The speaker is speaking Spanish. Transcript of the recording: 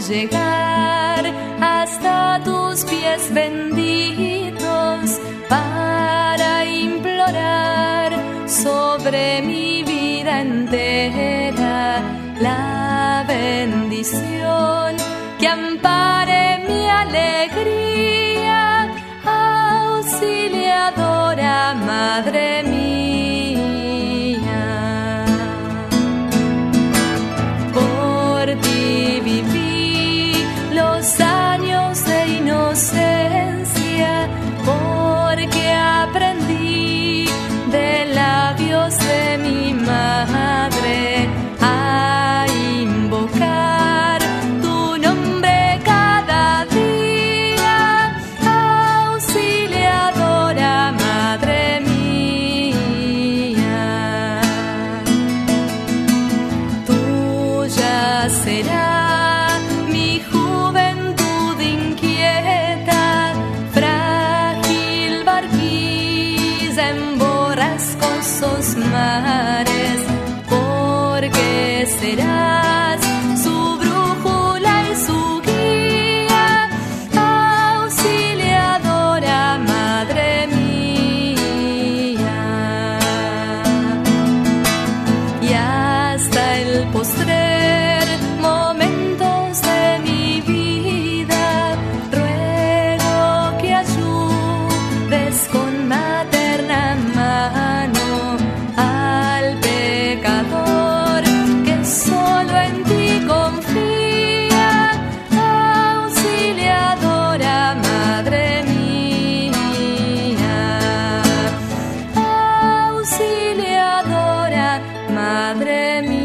llegar hasta tus pies benditos para implorar sobre mi vida entera la bendición que ampare mi alegría, auxiliadora, Madre mía. Por ti viví los años de inocencia, porque aprendí de labios de mi madre a invocar tu nombre cada día, auxiliadora, Madre mía. Tuya será mi juventud inquieta, frágil barquiza en borrascosos mares, porque serás su brújula y su guía, auxiliadora, Madre mía. Y hasta el postrer momentos de mi vida, ruego que ayudes con materna mano al pecador que solo en ti confía, auxiliadora, Madre mía, auxiliadora, Madre mía.